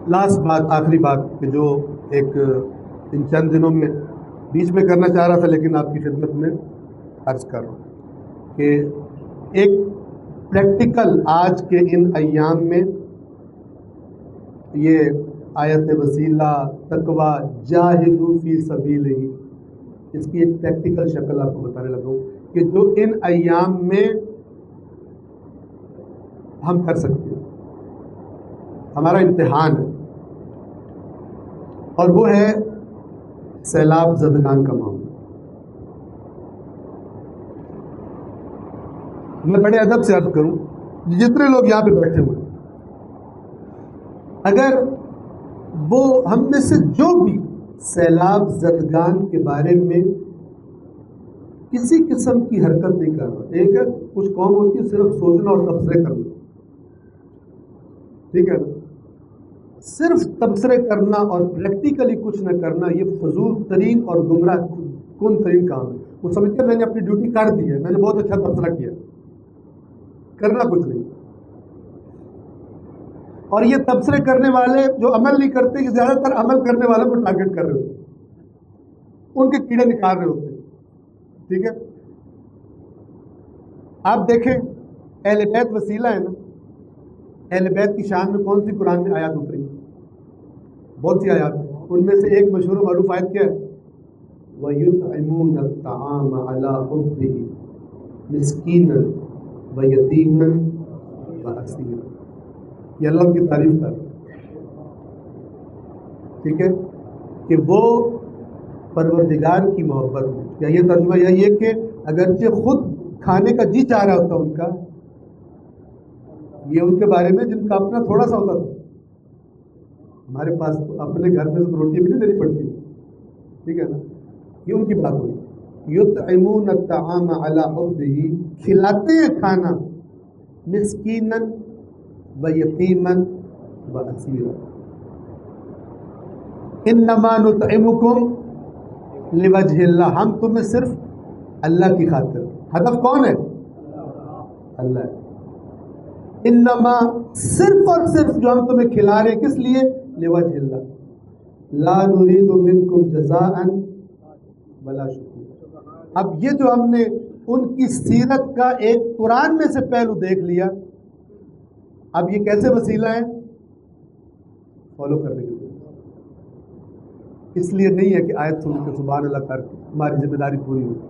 Last بات، آخری بات کہ جو ایک ان چند دنوں میں بیچ میں کرنا چاہ رہا تھا لیکن آپ کی خدمت میں عرض کر رہا ہوں کہ ایک پریکٹیکل آج کے ان ایام میں یہ آیت وسیلہ تقوی جاہدوا فی سبیلہ، اس کی ایک پریکٹیکل شکل آپ کو بتانے لگا ہوں کہ جو ان ایام میں ہم کر سکتے ہیں، ہمارا امتحان ہے، اور وہ ہے سیلاب زدگان کا معاملہ۔ میں بڑے ادب سے عرض کروں، جتنے لوگ یہاں پہ بیٹھے ہوئے، اگر وہ ہم میں سے جو بھی سیلاب زدگان کے بارے میں کسی قسم کی حرکت نہیں کر رہا، ایک ہے کچھ قوم ہوتی ہے صرف سوچنا اور تبصرے کرنا، ٹھیک ہے نا، صرف تبصرے کرنا اور پریکٹیکلی کچھ نہ کرنا، یہ فضول ترین اور گمراہ کن ترین کام ہے۔ وہ سمجھتے ہیں میں نے اپنی ڈیوٹی کر دی ہے، میں نے بہت اچھا تبصرہ کیا، کرنا کچھ نہیں۔ اور یہ تبصرے کرنے والے جو عمل نہیں کرتے، یہ زیادہ تر عمل کرنے والوں کو ٹارگٹ کر رہے ہوتے ہیں، ان کے کیڑے نکال رہے ہوتے ہیں، ٹھیک ہے۔ آپ دیکھیں اہل بیت وسیلہ ہے نا، اہل بیت کی شان میں کون سی قرآن میں آیات اتری؟ بہت سی آیات، ان میں سے ایک مشہور و معروف آیت کیا ہے؟ وَيُطْعِمُونَ الطَّعَامَ عَلَىٰ حُبِّهِ مِسْكِينًا وَيَتِيمًا وَأَسِيرًا۔ یہ اللہ کی تعریف کر، ٹھیک ہے، کہ وہ پروردگار کی محبت میں، یا یہ ترجمہ یہی ہے کہ اگرچہ خود کھانے کا جی چاہ رہا ہوتا ان کا، یہ ان کے بارے میں جن کا اپنا تھوڑا سا ہوتا تھا، ہمارے پاس اپنے گھر میں تو روٹی بھی نہیں دینی پڑتی، ٹھیک ہے نا، یہ ان کی بات ہوئی۔ یطعمون الطعام علی حبہ، کھلاتے ہیں کھانا، مسکینا و یتیما و اسیرا، انما نطعمکم لوجہ اللہ، ہم تمہیں صرف اللہ کی خاطر، ہدف کون ہے؟ اللہ ہے۔ انما، صرف اور صرف جو ہم تمہیں کھلا رہے ہیں کس لیے؟ لوجہ اللہ، لا نريد منکم جزاء ولا شکورا۔ اب یہ جو ہم نے ان کی سیرت کا ایک قرآن میں سے پہلو دیکھ لیا، اب یہ کیسے وسیلہ ہے؟ فالو کرنے کے لیے، اس لیے نہیں ہے کہ آیت سن کے سبحان اللہ کر کے ہماری ذمہ داری پوری ہو،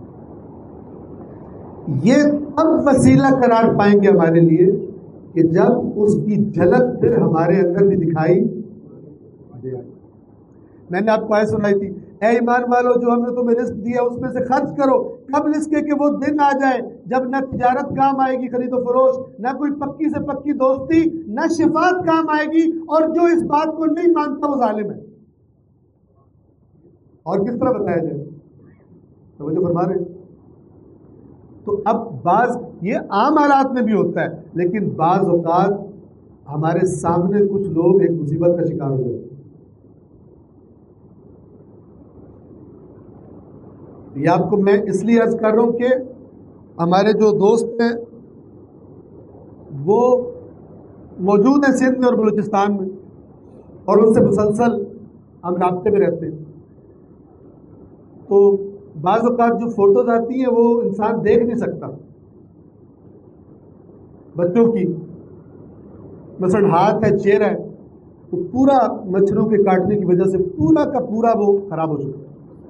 یہ اب وسیلہ قرار پائیں گے ہمارے لیے کہ جب اس کی جھلک پھر ہمارے اندر بھی دکھائی دے۔ میں نے آپ کو آیت سنائی تھی، اے ایمان والو جو ہم نے تمہیں رزق دیا اس میں سے خرچ کرو قبل اس کے کہ وہ دن آ جائے جب نہ تجارت کام آئے گی، خرید و فروخت، نہ کوئی پکی سے پکی دوستی، نہ شفاعت کام آئے گی، اور جو اس بات کو نہیں مانتا وہ ظالم ہے۔ اور کس طرح بتایا جائے؟ توجہ فرما رہے ہیں؟ تو اب بعض یہ عام حالات میں بھی ہوتا ہے، لیکن بعض اوقات ہمارے سامنے کچھ لوگ ایک مصیبت کا شکار ہو جاتے ہیں۔ یہ آپ کو میں اس لیے عرض کر رہا ہوں کہ ہمارے جو دوست ہیں وہ موجود ہیں سندھ میں اور بلوچستان میں، اور ان سے مسلسل ہم رابطے میں رہتے ہیں، تو بعض اوقات جو فوٹوز آتی ہیں وہ انسان دیکھ نہیں سکتا بچوں کی، مثلا ہاتھ ہے، چہرہ ہے، وہ پورا مچھروں کے کاٹنے کی وجہ سے پورا کا پورا وہ خراب ہو چکا ہے۔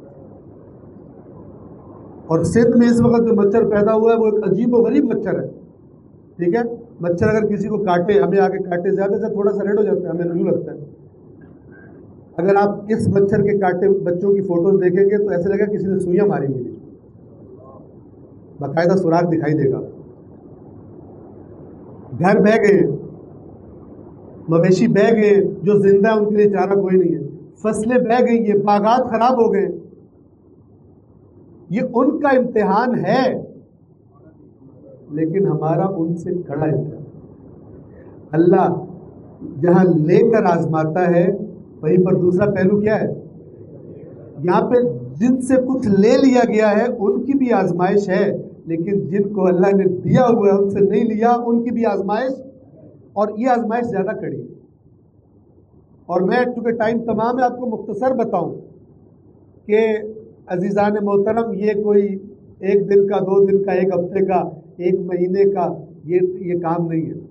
اور سندھ میں اس وقت جو مچھر پیدا ہوا ہے وہ ایک عجیب و غریب مچھر ہے، ٹھیک ہے، مچھر اگر کسی کو کاٹے، ہمیں آگے کاٹے، زیادہ سے تھوڑا سا ریڈ ہو جاتا ہے، ہمیں یوں لگتا ہے۔ اگر آپ اس مچھر کے کاٹے بچوں کی فوٹوز دیکھیں گے تو ایسے لگے کسی نے سوئیاں ماری ہوئی، باقاعدہ سوراخ دکھائی دے گا۔ گھر بہہ گئے، مویشی بہہ گئے، جو زندہ ہے ان کے لیے چارہ کوئی نہیں ہے، فصلیں بہہ گئی ہیں، باغات خراب ہو گئے۔ یہ ان کا امتحان ہے، لیکن ہمارا ان سے کڑا امتحان۔ اللہ جہاں لے کر آزماتا ہے وہیں پر دوسرا پہلو کیا ہے؟ یہاں پہ جن سے کچھ لے لیا گیا ہے ان کی بھی آزمائش ہے، لیکن جن کو اللہ نے دیا ہوا ہے ان سے نہیں لیا، ان کی بھی آزمائش، اور یہ آزمائش زیادہ کڑی ہے۔ اور میں چونکہ ٹائم تمام ہے آپ کو مختصر بتاؤں کہ عزیزان محترم یہ کوئی ایک دن کا 2 دن کا 1 ہفتے کا 1 مہینے کا یہ کام نہیں ہے،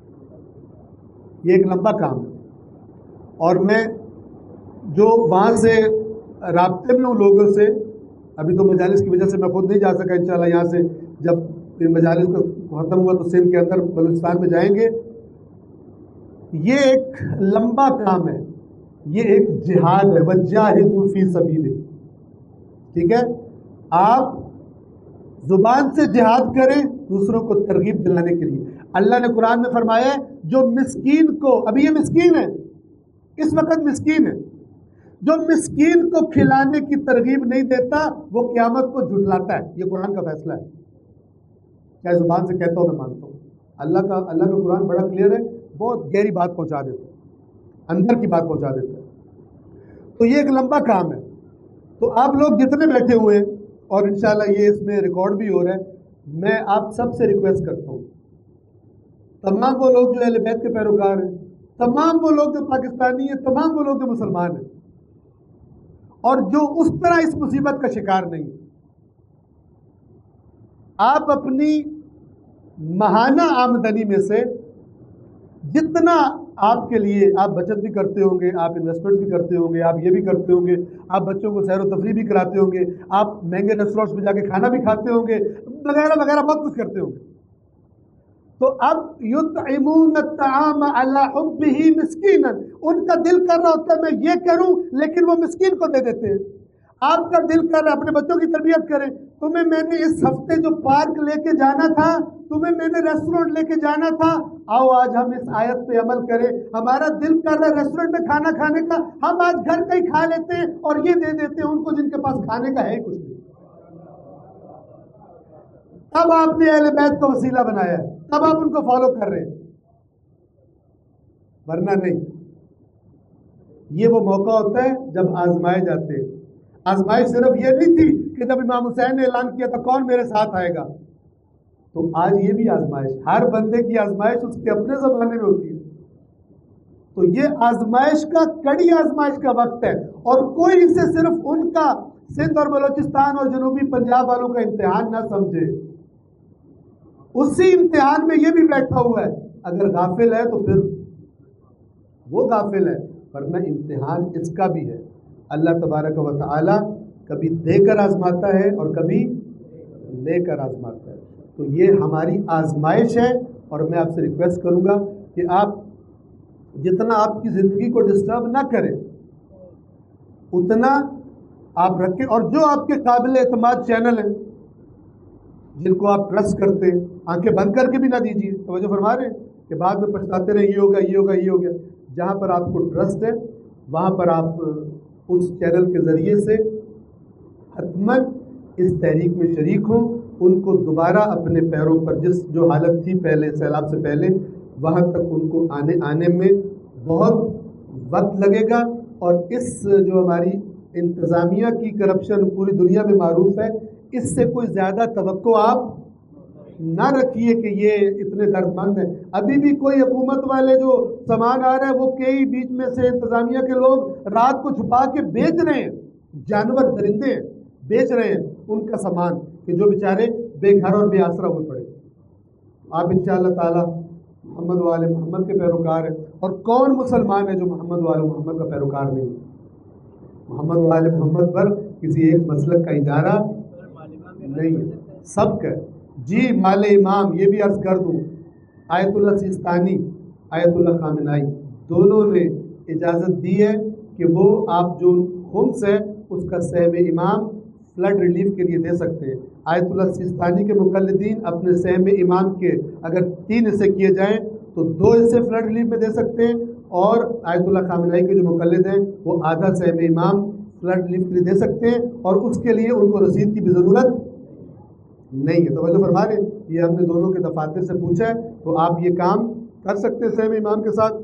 یہ ایک لمبا کام ہے. اور میں جو وہاں سے رابطے میں ہوں لوگوں سے، ابھی تو مجالس کی وجہ سے میں خود نہیں جا سکا، انشاءاللہ یہاں سے جب مجالس کا ختم ہوا تو سندھ کے اندر بلوچستان میں جائیں گے. یہ ایک لمبا کام ہے، یہ ایک جہاد ہے، وجاہدوا فی سبیلہ. ٹھیک ہے، آپ زبان سے جہاد کریں دوسروں کو ترغیب دلانے کے لیے. اللہ نے قرآن میں فرمایا ہے جو مسکین کو، ابھی یہ مسکین ہے، اس وقت مسکین ہے، جو مسکین کو کھلانے کی ترغیب نہیں دیتا وہ قیامت کو جھٹلاتا ہے. یہ قرآن کا فیصلہ ہے، چاہے زبان سے کہتا ہوں میں مانتا ہوں. اللہ کا قرآن بڑا کلیئر ہے، بہت گہری بات پہنچا دیتا ہے، اندر کی بات پہنچا دیتا ہے. تو یہ ایک لمبا کام ہے. تو آپ لوگ جتنے بیٹھے ہوئے ہیں اور انشاءاللہ یہ اس میں ریکارڈ بھی ہو رہا ہے، میں آپ سب سے ریکویسٹ کرتا ہوں، تمام وہ لوگ جو اہل بیت کے پیروکار ہیں، تمام وہ لوگ جو پاکستانی ہیں، تمام وہ لوگ جو مسلمان ہیں اور جو اس طرح اس مصیبت کا شکار نہیں ہیں، آپ اپنی ماہانہ آمدنی میں سے جتنا آپ کے لیے آپ بچت بھی کرتے ہوں گے، آپ انویسٹمنٹ بھی کرتے ہوں گے، آپ یہ بھی کرتے ہوں گے، آپ بچوں کو سیر و تفریح بھی کراتے ہوں گے، آپ مہنگے ریسٹورینٹس میں جا کے کھانا بھی کھاتے ہوں گے، وغیرہ وغیرہ بہت کچھ کرتے ہوں گے. تو اب یطعمون الطعام علی حبہ مسکینا، ان کا دل کر رہا ہوتا ہے میں یہ کروں لیکن وہ مسکین کو دے دیتے ہیں. آپ کا دل کر رہا ہے اپنے بچوں کی تربیت کریں، تمہیں میں نے اس ہفتے جو پارک لے کے جانا تھا، تمہیں میں نے ریسٹورینٹ لے کے جانا تھا، آؤ آج ہم اس آیت پہ عمل کریں. ہمارا دل کر رہا ہے ریسٹورینٹ میں کھانا کھانے کا، ہم آج گھر کا ہی کھا لیتے ہیں اور یہ دے دیتے ہیں ان کو جن کے پاس کھانے کا ہے کچھ نہیں. تب آپ نے اہل بیت کو وسیلہ بنایا ہے، تب آپ ان کو فالو کر رہے ہیں، ورنہ نہیں. یہ وہ موقع ہوتا ہے جب آزمائے جاتے ہیں. آزمائش صرف یہ نہیں تھی کہ جب امام حسین نے اعلان کیا تھا کون میرے ساتھ آئے گا، تو آج یہ بھی آزمائش، ہر بندے کی آزمائش اس کے اپنے زمانے میں ہوتی ہے. تو یہ آزمائش کا کڑی آزمائش کا وقت ہے، اور کوئی اسے صرف ان کا سندھ اور بلوچستان اور جنوبی پنجاب والوں کا امتحان نہ سمجھے. اسی امتحان میں یہ بھی بیٹھا ہوا ہے، اگر غافل ہے تو پھر وہ غافل ہے، ورنہ امتحان اس کا بھی ہے. اللہ تبارک و تعالی کبھی دے کر آزماتا ہے اور کبھی لے کر آزماتا ہے. تو یہ ہماری آزمائش ہے، اور میں آپ سے ریکویسٹ کروں گا کہ آپ جتنا آپ کی زندگی کو ڈسٹرب نہ کریں اتنا آپ رکھیں. اور جو آپ کے قابل اعتماد چینل ہیں جن کو آپ ٹرسٹ کرتے ہیں، آنکھیں بند کر کے بھی نہ دیجیے. توجہ فرما رہے ہیں کہ بعد میں پچھتاتے رہے یہ ہوگا یہ ہوگا یہ ہو گیا. جہاں پر آپ کو ٹرسٹ ہے وہاں پر آپ اس چینل کے ذریعے سے حتماً اس تحریک میں شریک ہوں. ان کو دوبارہ اپنے پیروں پر جو حالت تھی پہلے سیلاب سے پہلے وہاں تک ان کو آنے میں بہت وقت لگے گا. اور اس جو ہماری انتظامیہ کی کرپشن پوری دنیا میں معروف ہے، اس سے کوئی زیادہ توقع آپ نہ رکھیے کہ یہ اتنے درد مند ہیں. ابھی بھی کوئی حکومت والے جو سامان آ رہا ہے وہ کئی بیچ میں سے انتظامیہ کے لوگ رات کو چھپا کے بیچ رہے ہیں، جانور درندے بیچ رہے ہیں ان کا سامان، کہ جو بیچارے بے گھر اور بے آسرا ہوئے پڑے. آپ انشاءاللہ تعالی محمد وآل محمد کے پیروکار ہیں، اور کون مسلمان ہے جو محمد وآل محمد کا پیروکار نہیں ہے؟ محمد وآل محمد پر کسی ایک مسلک کا ادارہ نہیں ہے، سب کا. جی مال امام یہ بھی عرض کر دوں، آیت اللہ سیستانی، آیت اللہ خامنائی دونوں نے اجازت دی ہے کہ وہ آپ جو خمس ہے اس کا سہم امام فلڈ ریلیف کے لیے دے سکتے ہیں. آیت اللہ سیستانی کے مقلدین اپنے سہم امام کے اگر 3 حصے کیے جائیں تو 2 حصے فلڈ ریلیف میں دے سکتے ہیں، اور آیت اللہ خامنائی کے جو مقلد ہیں وہ آدھا سہم امام فلڈ ریلیف کے لیے دے سکتے ہیں، اور اس کے لیے ان کو رسید کی بھی ضرورت نہیں ہے. توجہ فرما رہے ہیں، یہ ہم نے دونوں کے دفاتر سے پوچھا ہے، تو آپ یہ کام کر سکتے ہیں سہم امام کے ساتھ.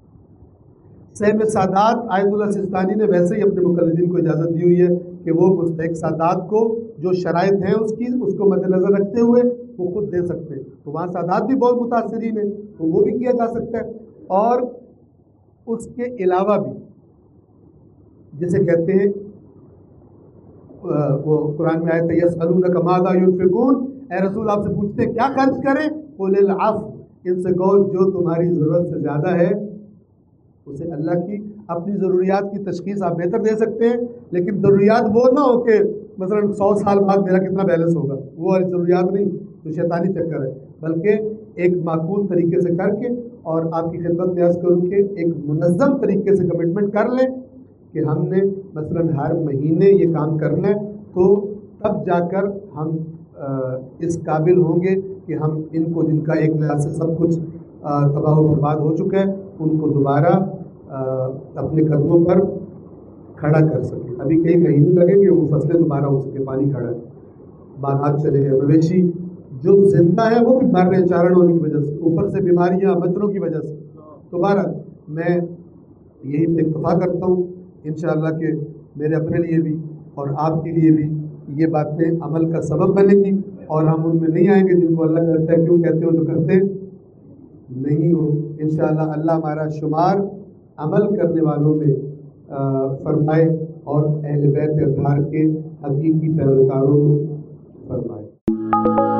سہم سادات آیت اللہ سیستانی نے ویسے ہی اپنے مقلدین کو اجازت دی ہوئی ہے کہ وہ مستحق سادات کو جو شرائط ہیں اس کو مد نظر رکھتے ہوئے وہ خود دے سکتے ہیں. تو وہاں سادات بھی بہت متاثرین ہیں، تو وہ بھی کیا جا سکتا ہے. اور اس کے علاوہ بھی جسے کہتے ہیں وہ قرآن میں آیت ہے یسألونک ماذا ينفقون، اے رسول آپ سے پوچھتے ہیں کیا خرچ کریں، قل العفو، ان سے کہو جو تمہاری ضرورت سے زیادہ ہے اسے اللہ کی اپنی ضروریات کی تشخیص آپ بہتر دے سکتے ہیں، لیکن ضروریات وہ نہ ہو کہ مثلا 100 سال بعد میرا کتنا بیلنس ہوگا، وہ والی ضروریات نہیں جو شیطانی چکر ہے، بلکہ ایک معقول طریقے سے کر کے اور آپ کی خدمت میں عرض کروں کہ ایک منظم طریقے سے کمٹمنٹ کر لیں کہ ہم نے مثلا ہر مہینے یہ کام کرنا ہے، تو تب جا کر ہم اس قابل ہوں گے کہ ہم ان کو جن کا ایک لحاظ سے سب کچھ تباہ و برباد ہو چکا ہے ان کو دوبارہ اپنے قدموں پر کھڑا کر سکیں۔ ابھی کئی مہینے لگیں گے وہ فصلیں دوبارہ ہو سکے، پانی کھڑا ہے، باغات چلے گئے، مویشی جو زندہ ہے وہ بھی مر رہے ہیں چارن ہونے کی وجہ سے، اوپر سے بیماریاں مچھروں کی وجہ سے۔ دوبارہ میں یہی پہ اکتفا کرتا ہوں انشاءاللہ کہ میرے اپنے لیے بھی اور آپ کے لیے بھی یہ باتیں عمل کا سبب بنے گی، اور ہم ان میں نہیں آئیں گے جن کو اللہ کہتا ہے کیوں کہتے ہو تو کرتے نہیں ہو۔ انشاءاللہ اللہ ہمارا شمار عمل کرنے والوں میں فرمائے اور اہل بیت اطہار کے حقیقی پیروکاروں فرمائے۔